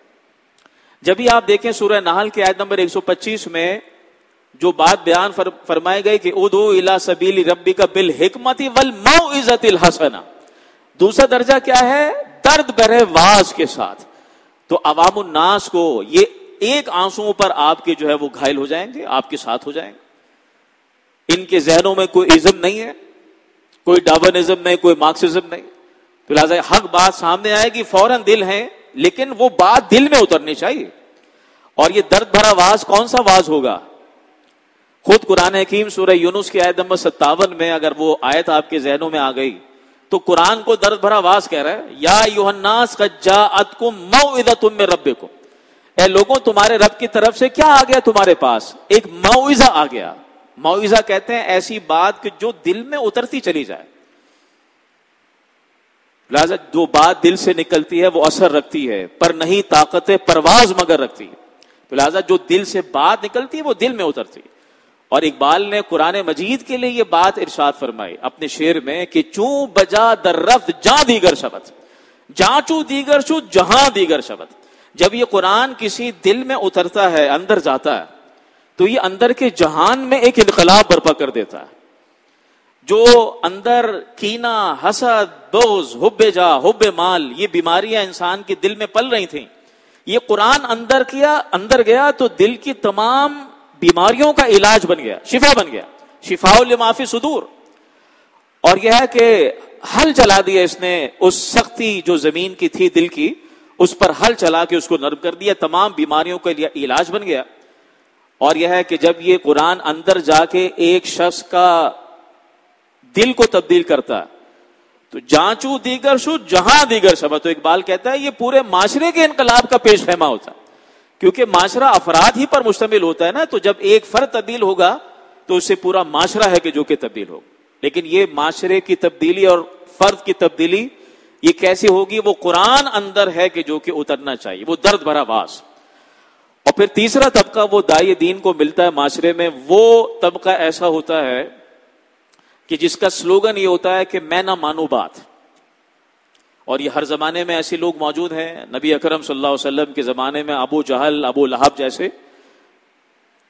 Speaker 1: جب بھی آپ دیکھیں سورہ نحل کی آیت نمبر 125 میں جو بات بیان فرمائی گئی کہ ادعو الی سبیل ربک بالحکمت والموعظۃ الحسنہ، دوسرا درجہ کیا ہے؟ درد بھرے واعظ کے ساتھ. تو عوام الناس کو یہ ایک آنسوؤں پر آپ کے جو ہے وہ گھائل ہو جائیں گے، آپ کے ساتھ ہو جائیں گے. ان کے ذہنوں میں کوئی ازم نہیں ہے، کوئی ڈاروینزم نہیں، کوئی مارکسزم نہیں. تو لہٰذا حق بات سامنے آئے گی، فوراً دل ہے، لیکن وہ بات دل میں اترنی چاہیے. اور یہ درد بھرا واعظ کون سا واعظ ہوگا؟ خود قرآن حکیم سورہ یونس کی آیت نمبر 57 میں اگر وہ آیت آپ کے ذہنوں میں آ گئی تو قرآن کو درد بھرا واعظ کہہ رہا ہے. یا ایھا الناس قد جاءتکم موعظۃ من ربکم، اے لوگوں تمہارے رب کی طرف سے کیا آ گیا تمہارے پاس؟ ایک موعظہ آ گیا. موعظہ کہتے ہیں ایسی بات کہ جو دل میں اترتی چلی جائے. لہذا جو بات دل سے نکلتی ہے وہ اثر رکھتی ہے، پر نہیں طاقت پرواز مگر رکھتی ہے. تو لہذا جو دل سے بات نکلتی ہے وہ دل میں اترتی ہے. اور اقبال نے قرآن مجید کے لیے یہ بات ارشاد فرمائی اپنے شعر میں کہ چوں بجا در رفت جاں دیگر شبد، جاں چوں دیگر شو جہاں دیگر شبد. جب یہ قرآن کسی دل میں اترتا ہے، اندر جاتا ہے، تو یہ اندر کے جہان میں ایک انقلاب برپا کر دیتا ہے. جو اندر کینہ، حسد، بغض، حب جاہ، حب مال، یہ بیماریاں انسان کے دل میں پل رہی تھیں، یہ قرآن اندر گیا تو دل کی تمام بیماریوں کا علاج بن گیا، شفا بن گیا. شفاء لما فی صدور. اور یہ ہے کہ حل چلا دیا اس نے، اس سختی جو زمین کی تھی دل کی، اس پر حل چلا کے اس کو نرم کر دیا، تمام بیماریوں کا علاج بن گیا. اور یہ ہے کہ جب یہ قرآن اندر جا کے ایک شخص کا دل کو تبدیل کرتا ہے تو جانچو دیگر شو جہاں دیگر شبہ. تو اقبال کہتا ہے یہ پورے معاشرے کے انقلاب کا پیش خیمہ ہوتا ہے، کیونکہ معاشرہ افراد ہی پر مشتمل ہوتا ہے نا. تو جب ایک فرد تبدیل ہوگا تو اس سے پورا معاشرہ ہے کہ جو کہ تبدیل ہوگا. لیکن یہ معاشرے کی تبدیلی اور فرد کی تبدیلی یہ کیسی ہوگی؟ وہ قرآن اندر ہے کہ جو کہ اترنا چاہیے، وہ درد بھرا واعظ. اور پھر تیسرا طبقہ وہ داعی دین کو ملتا ہے معاشرے میں، وہ طبقہ ایسا ہوتا ہے کہ جس کا سلوگن یہ ہوتا ہے کہ میں نہ مانوں بات. اور یہ ہر زمانے میں ایسے لوگ موجود ہیں. نبی اکرم صلی اللہ علیہ وسلم کے زمانے میں ابو جہل، ابو لہب جیسے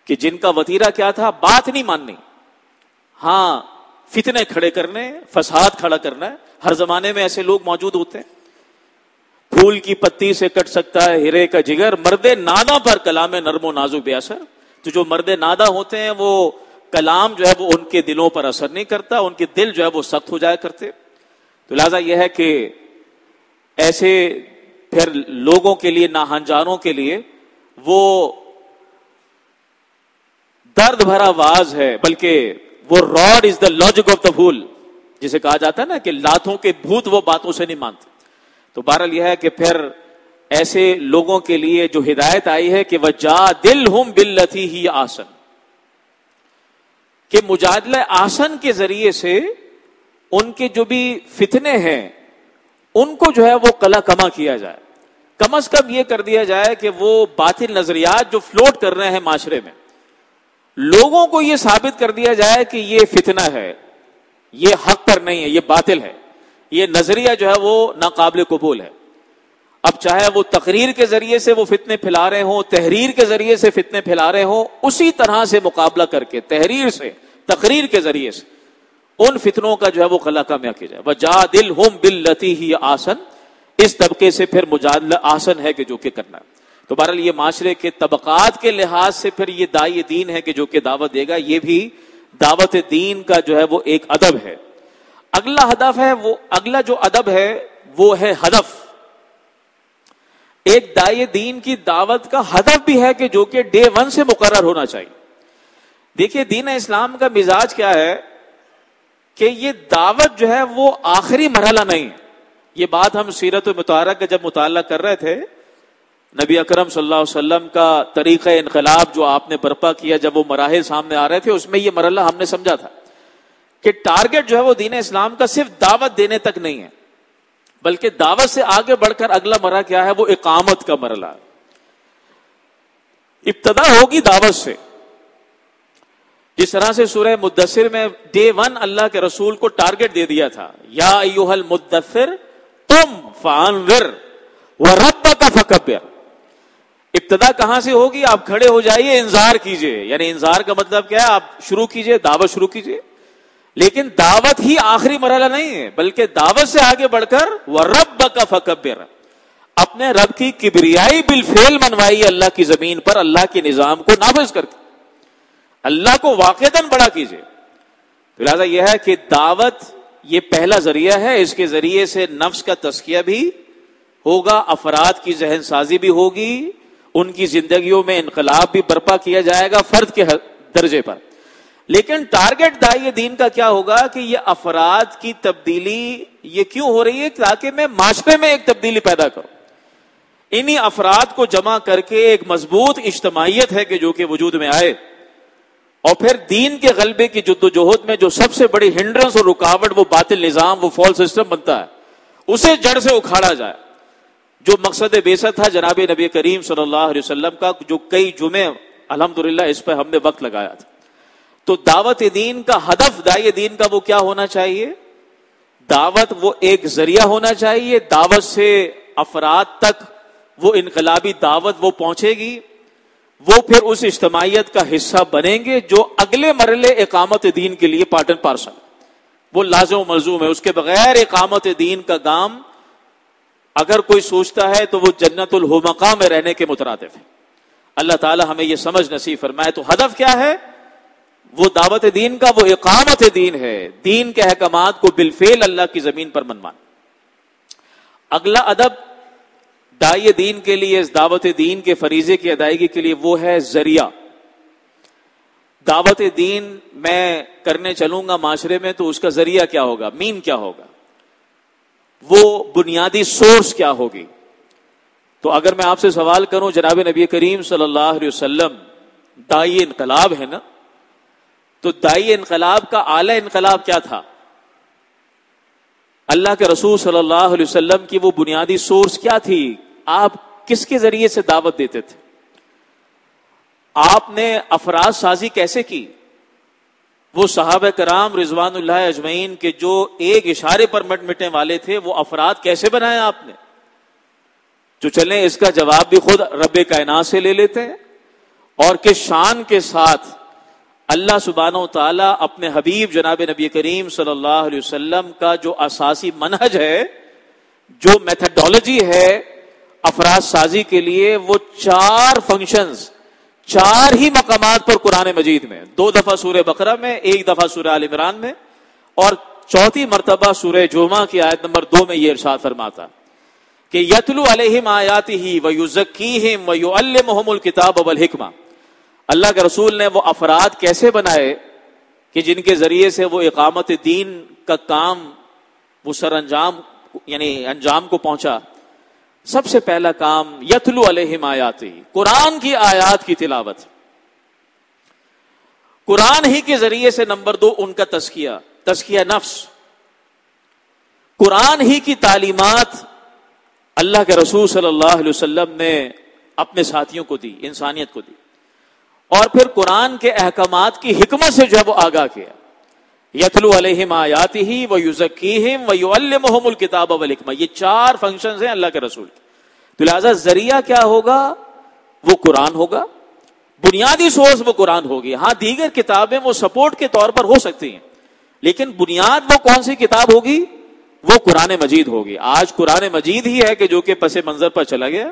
Speaker 1: کہ جن کا وتیرہ کیا تھا؟ بات نہیں ماننی، ہاں فتنے کھڑے کرنے، فساد کھڑا کرنا ہے. ہر زمانے میں ایسے لوگ موجود ہوتے ہیں. پھول کی پتی سے کٹ سکتا ہے ہرے کا جگر، مرد نادا پر کلام نرم و نازک بے اثر. تو جو مرد نادا ہوتے ہیں وہ کلام جو ہے وہ ان کے دلوں پر اثر نہیں کرتا، ان کے دل جو ہے وہ سخت ہو جایا کرتے. تو لہذا یہ ہے کہ ایسے پھر لوگوں کے لیے، ناہنجاروں کے لیے وہ درد بھرا واز ہے، بلکہ وہ rod is the logic of the fool, جسے کہا جاتا ہے نا کہ لاتوں کے بھوت وہ باتوں سے نہیں مانتے. تو بہرحال یہ ہے کہ پھر ایسے لوگوں کے لیے جو ہدایت آئی ہے کہ وَجَادِلْهُمْ بِالَّتِي هِيَ أَحْسَنُ، کہ مجادلہ آسن کے ذریعے سے ان کے جو بھی فتنے ہیں ان کو جو ہے وہ قلع کما کیا جائے. کم از کم یہ کر دیا جائے کہ وہ باطل نظریات جو فلوٹ کر رہے ہیں معاشرے میں، لوگوں کو یہ ثابت کر دیا جائے کہ یہ فتنہ ہے، یہ حق پر نہیں ہے، یہ باطل ہے، یہ نظریہ جو ہے وہ ناقابل قبول ہے. اب چاہے وہ تقریر کے ذریعے سے وہ فتنے پھیلا رہے ہوں، تحریر کے ذریعے سے فتنے پھیلا رہے ہوں، اسی طرح سے مقابلہ کر کے تحریر سے، تقریر کے ذریعے سے ان فتنوں کا جو ہے وہ قلع کما کیا جائے. وَجَادِلْهُمْ بِالَّتِي هِيَ أَحْسَنُ، اس طبقے سے پھر مجادلہ آسن ہے کہ جو کہ کرنا ہے. تو بہرحال یہ معاشرے کے طبقات کے لحاظ سے پھر یہ داعی دین ہے کہ جو کہ دعوت دے گا، یہ بھی دعوت دین کا جو ہے وہ ایک ادب ہے. اگلا ہدف ہے، وہ اگلا جو ادب ہے وہ ہے ہدف. ایک داعی دین کی دعوت کا ہدف بھی ہے کہ جو کہ ڈے ون سے مقرر ہونا چاہیے. دیکھیے دین اسلام کا مزاج کیا ہے کہ یہ دعوت جو ہے وہ آخری مرحلہ نہیں ہے. یہ بات ہم سیرت مطہرہ کا جب مطالعہ کر رہے تھے، نبی اکرم صلی اللہ علیہ وسلم کا طریقہ انقلاب جو آپ نے برپا کیا، جب وہ مراحل سامنے آ رہے تھے، اس میں یہ مرحلہ ہم نے سمجھا تھا کہ ٹارگٹ جو ہے وہ دین اسلام کا صرف دعوت دینے تک نہیں ہے، بلکہ دعوت سے آگے بڑھ کر اگلا مرحلہ کیا ہے؟ وہ اقامت کا مرحلہ ہے. ابتدا ہوگی دعوت سے. جس طرح سے سورہ مدثر میں ڈے ون اللہ کے رسول کو ٹارگٹ دے دیا تھا، یا ایھا المدثر قم فانذر وربک فکبر. ابتدا کہاں سے ہوگی؟ آپ کھڑے ہو جائیے، انذار کیجئے. یعنی انذار کا مطلب کیا ہے؟ آپ شروع کیجئے، دعوت شروع کیجئے. لیکن دعوت ہی آخری مرحلہ نہیں ہے، بلکہ دعوت سے آگے بڑھ کر وَرَبَّكَ فَكَبِّرْ، اپنے رب کی کبریائی بالفعل منوائی اللہ کی زمین پر، اللہ کے نظام کو نافذ کر کے اللہ کو واقعتاً بڑا کیجئے. لہذا یہ ہے کہ دعوت یہ پہلا ذریعہ ہے. اس کے ذریعے سے نفس کا تزکیہ بھی ہوگا، افراد کی ذہن سازی بھی ہوگی، ان کی زندگیوں میں انقلاب بھی برپا کیا جائے گا فرد کے درجے پر. لیکن ٹارگٹ داعی دین کا کیا ہوگا کہ یہ افراد کی تبدیلی یہ کیوں ہو رہی ہے؟ تاکہ میں معاشرے میں ایک تبدیلی پیدا کروں. انہی افراد کو جمع کر کے ایک مضبوط اجتماعیت ہے کہ جو کہ وجود میں آئے، اور پھر دین کے غلبے کی جدوجہد میں جو سب سے بڑی ہنڈرنس اور رکاوٹ وہ باطل نظام، وہ فالس سسٹم بنتا ہے، اسے جڑ سے اکھاڑا جائے. جو مقصد بعثت تھا جناب نبی کریم صلی اللہ علیہ وسلم کا، جو کئی جمعے الحمدللہ اس پہ ہم نے وقت لگایا تھا. تو دعوت دین کا ہدف، داعی دین کا وہ کیا ہونا چاہیے؟ دعوت وہ ایک ذریعہ ہونا چاہیے. دعوت سے افراد تک وہ انقلابی دعوت وہ پہنچے گی، وہ پھر اس اجتماعیت کا حصہ بنیں گے جو اگلے مرحلے اقامت دین کے لیے پارٹ اینڈ پارسل، وہ لازم و ملزوم ہے. اس کے بغیر اقامت دین کا کام اگر کوئی سوچتا ہے تو وہ جنت الحمقاء میں رہنے کے مترادف ہے. اللہ تعالی ہمیں یہ سمجھ نصیب فرمائے. تو ہدف کیا ہے؟ وہ دعوت دین کا وہ اقامت دین ہے، دین کے احکامات کو بالفعل اللہ کی زمین پر منوانا. اگلا ادب داعی دین کے لیے، اس دعوت دین کے فریضے کی ادائیگی کے لیے، وہ ہے ذریعہ. دعوت دین میں کرنے چلوں گا معاشرے میں تو اس کا ذریعہ کیا ہوگا، مین کیا ہوگا، وہ بنیادی سورس کیا ہوگی. تو اگر میں آپ سے سوال کروں، جناب نبی کریم صلی اللہ علیہ وسلم داعی انقلاب ہے نا، تو داعی انقلاب کا اعلی انقلاب کیا تھا؟ اللہ کے رسول صلی اللہ علیہ وسلم کی وہ بنیادی سورس کیا تھی؟ آپ کس کے ذریعے سے دعوت دیتے تھے؟ آپ نے افراد سازی کیسے کی؟ وہ صحابہ کرام رضوان اللہ اجمعین کے جو ایک اشارے پر مٹنے والے تھے، وہ افراد کیسے بنائے آپ نے؟ جو چلیں اس کا جواب بھی خود رب کائنات سے لے لیتے ہیں. اور کس شان کے ساتھ اللہ سبحانہ و تعالیٰ اپنے حبیب جناب نبی کریم صلی اللہ علیہ وسلم کا جو اساسی منہج ہے، جو میتھڈالوجی ہے افراد سازی کے لیے، وہ 4 فنکشنز 4 ہی مقامات پر قرآن مجید میں، 2 دفعہ سورہ بقرہ میں، 1 دفعہ سورہ آل عمران میں، اور 4تھی مرتبہ سورہ جمعہ کی آیت نمبر 2 میں یہ ارشاد فرماتا کہ یتلو علیہم آیاتہ ویزکیہم ویعلمہم الکتاب والحکمہ۔ اللہ کے رسول نے وہ افراد کیسے بنائے کہ جن کے ذریعے سے وہ اقامت دین کا کام وہ سر انجام یعنی انجام کو پہنچا۔ سب سے پہلا کام یتلو علیہم آیاتہ، قرآن کی آیات کی تلاوت، قرآن ہی کے ذریعے سے۔ نمبر 2 ان کا تزکیہ نفس، قرآن ہی کی تعلیمات اللہ کے رسول صلی اللہ علیہ وسلم نے اپنے ساتھیوں کو دی، انسانیت کو دی، اور پھر قرآن کے احکامات کی حکمت سے جو ہے وہ آگاہ کیا۔ یتلو علیہم آیاتہ ویزکیہم ویعلمہم الکتاب والحکمہ، یہ 4 فنکشنز ہیں اللہ کے رسول کے۔ تو لہذا ذریعہ کیا ہوگا؟ وہ قرآن ہوگا، بنیادی سورس وہ قرآن ہوگی۔ ہاں دیگر کتابیں وہ سپورٹ کے طور پر ہو سکتی ہیں، لیکن بنیاد وہ کون سی کتاب ہوگی؟ وہ قرآن مجید ہوگی۔ آج قرآن مجید ہی ہے کہ جو کہ پس منظر پر چلا گیا،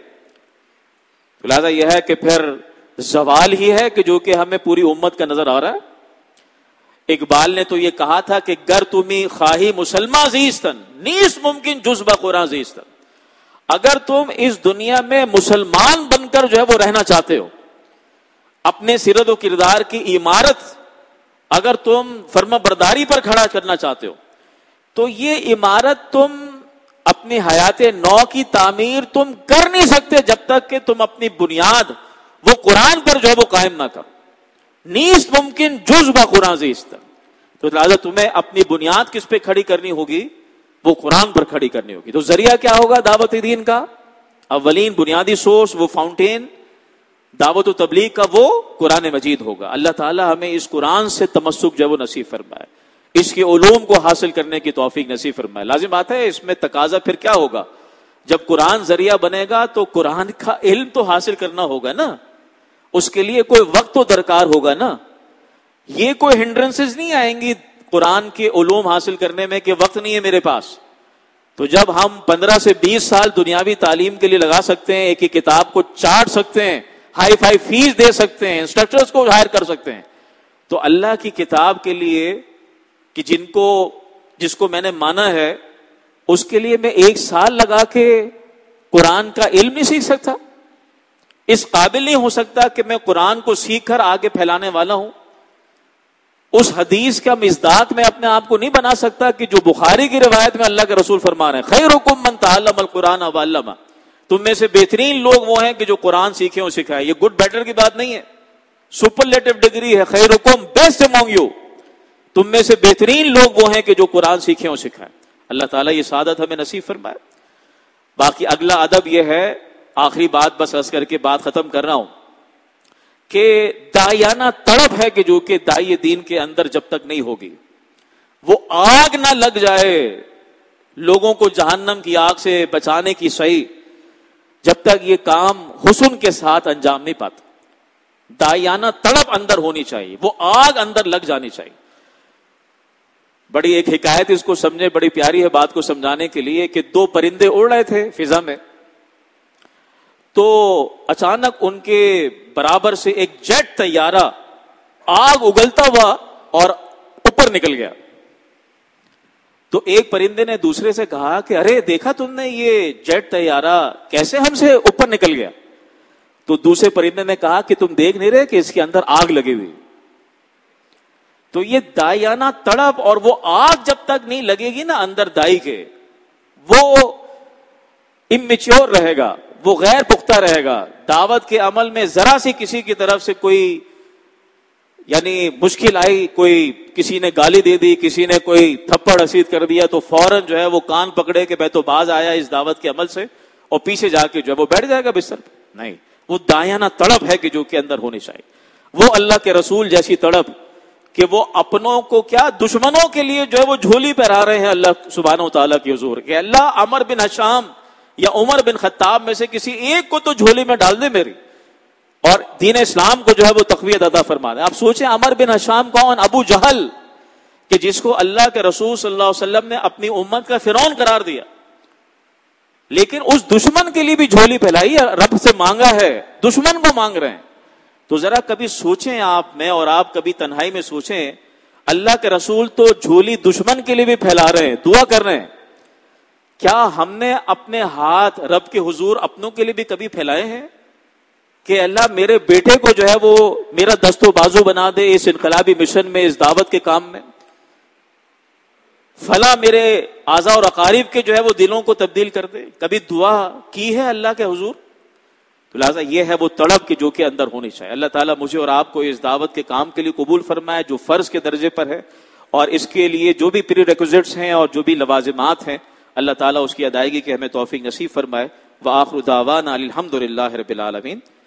Speaker 1: تو لہذا یہ ہے کہ پھر زوال ہی ہے کہ جو کہ ہمیں پوری امت کا نظر آ رہا ہے۔ اقبال نے تو یہ کہا تھا کہ گر تمہیں خواہی مسلمہ زیستن نیست ممکن جز با قرآن زیستن، اگر تم اس دنیا میں مسلمان بن کر جو ہے وہ رہنا چاہتے ہو، اپنے سیرت و کردار کی عمارت اگر تم فرما برداری پر کھڑا کرنا چاہتے ہو، تو یہ عمارت تم اپنی حیات نو کی تعمیر تم کر نہیں سکتے جب تک کہ تم اپنی بنیاد وہ قرآن پر جو ہے وہ قائم نہ کرو۔ نیست ممکن جز با قرآن زیست، تو لہٰذا تمہیں اپنی بنیاد کس پہ کھڑی کرنی ہوگی؟ وہ قرآن پر کھڑی کرنی ہوگی۔ تو ذریعہ کیا ہوگا دعوت دین کا؟ اولین بنیادی سورس، وہ فاؤنٹین دعوت و تبلیغ کا، وہ قرآن مجید ہوگا۔ اللہ تعالی ہمیں اس قرآن سے تمسک جو ہے وہ نصیب فرمائے، اس کے علوم کو حاصل کرنے کی توفیق نصیب فرمائے۔ لازم بات ہے، اس میں تقاضا پھر کیا ہوگا؟ جب قرآن ذریعہ بنے گا تو قرآن کا علم تو حاصل کرنا ہوگا نا، اس کے لیے کوئی وقت تو درکار ہوگا نا۔ یہ کوئی ہنڈرنسز نہیں آئیں گی قرآن کے علوم حاصل کرنے میں کہ وقت نہیں ہے میرے پاس۔ تو جب ہم 15 سے 20 سال دنیاوی تعلیم کے لیے لگا سکتے ہیں، ایک ہی کتاب کو چاٹ سکتے ہیں، ہائی فائی فیس دے سکتے ہیں، انسٹرکٹرز کو ہائر کر سکتے ہیں، تو اللہ کی کتاب کے لیے کہ جس کو میں نے مانا ہے، اس کے لیے میں 1 سال لگا کے قرآن کا علم نہیں سیکھ سکتا؟ اس قابل نہیں ہو سکتا کہ میں قرآن کو سیکھ کر آگے پھیلانے والا ہوں؟ اس حدیث کا مصداق میں اپنے آپ کو نہیں بنا سکتا کہ جو بخاری کی روایت میں اللہ کے رسول فرما رہے ہیں، خیرکم من تعلم القرآن وعلمہ، تم میں سے بہترین لوگ وہ ہیں کہ جو قرآن سیکھیں اور سکھائیں۔ یہ گڈ بیٹر کی بات نہیں ہے، سپرلیٹو ڈگری ہے، خیرکم بیسٹ امونگ یو، تم میں سے بہترین لوگ وہ ہیں کہ جو قرآن سیکھیں اور سکھائیں۔ اللہ تعالیٰ یہ سعادت ہمیں نصیب فرمائے۔ باقی اگلا ادب یہ ہے، آخری بات بس عرض کر کے بات ختم کر رہا ہوں، کہ داعیانہ تڑپ ہے کہ جو کہ داعی دین کے اندر جب تک نہیں ہوگی، وہ آگ نہ لگ جائے لوگوں کو جہنم کی آگ سے بچانے کی صحیح، جب تک یہ کام حسن کے ساتھ انجام نہیں پاتا۔ داعیانہ تڑپ اندر ہونی چاہیے، وہ آگ اندر لگ جانی چاہیے۔ بڑی ایک حکایت اس کو سمجھے، بڑی پیاری ہے بات کو سمجھانے کے لیے، کہ 2 پرندے اڑ رہے تھے فضا میں، تو اچانک ان کے برابر سے ایک جیٹ طیارہ آگ اگلتا ہوا اور اوپر نکل گیا۔ تو ایک پرندے نے دوسرے سے کہا کہ ارے دیکھا تم نے یہ جیٹ طیارہ کیسے ہم سے اوپر نکل گیا؟ تو دوسرے پرندے نے کہا کہ تم دیکھ نہیں رہے کہ اس کے اندر آگ لگی ہوئی؟ تو یہ داعیانہ تڑپ، اور وہ آگ جب تک نہیں لگے گی نا اندر دائی کے، وہ اممیچیور رہے گا، وہ غیر پختہ رہے گا۔ دعوت کے عمل میں ذرا سی کسی کی طرف سے کوئی یعنی مشکل آئی، کوئی کسی نے گالی دے دی، کسی نے کوئی تھپڑ رسید کر دیا، تو فوراً جو ہے وہ کان پکڑے کہ میں تو باز آیا اس دعوت کے عمل سے، اور پیچھے جا کے جو ہے وہ بیٹھ جائے گا بستر پہ۔ نہیں، وہ داعیانہ تڑپ ہے کہ جو کہ اندر ہونی چاہیے، وہ اللہ کے رسول جیسی تڑپ کہ وہ اپنوں کو کیا دشمنوں کے لیے جو ہے وہ جھولی پہرا رہے ہیں اللہ سبحانہ و تعالیٰ کی حضور، کہ اللہ عمر بن ہشام یا عمر بن خطاب میں سے کسی ایک کو تو جھولی میں ڈال دے میری، اور دین اسلام کو جو ہے وہ تقویت عطا فرما دے. آپ سوچیں عمر بن ہشام کون؟ ابو جہل، کہ جس کو اللہ کے رسول صلی اللہ علیہ وسلم نے اپنی امت کا فرعون قرار دیا، لیکن اس دشمن کے لیے بھی جھولی پھیلائی ہے، رب سے مانگا ہے، دشمن کو مانگ رہے ہیں. تو ذرا کبھی سوچیں آپ، میں اور آپ کبھی تنہائی میں سوچیں، اللہ کے رسول تو جھولی دشمن کے لیے بھی پھیلا رہے ہیں، دعا کر رہے ہیں. کیا ہم نے اپنے ہاتھ رب کے حضور اپنوں کے لیے بھی کبھی پھیلائے ہیں کہ اللہ میرے بیٹے کو جو ہے وہ میرا دست و بازو بنا دے اس انقلابی مشن میں، اس دعوت کے کام میں، فلاں میرے اعضاء اور اقارب کے جو ہے وہ دلوں کو تبدیل کر دے؟ کبھی دعا کی ہے اللہ کے حضور؟ تو لہٰذا یہ ہے وہ تڑپ کہ جو کہ اندر ہونی چاہیے. اللہ تعالیٰ مجھے اور آپ کو اس دعوت کے کام کے لیے قبول فرمائے جو فرض کے درجے پر ہے، اور اس کے لیے جو بھی پری ریکوزٹس ہیں اور جو بھی لوازمات ہیں اللہ تعالیٰ اس کی ادائیگی کی ہمیں توفیق نصیب فرمائے. وآخر دعوانا الحمد للہ رب العالمین.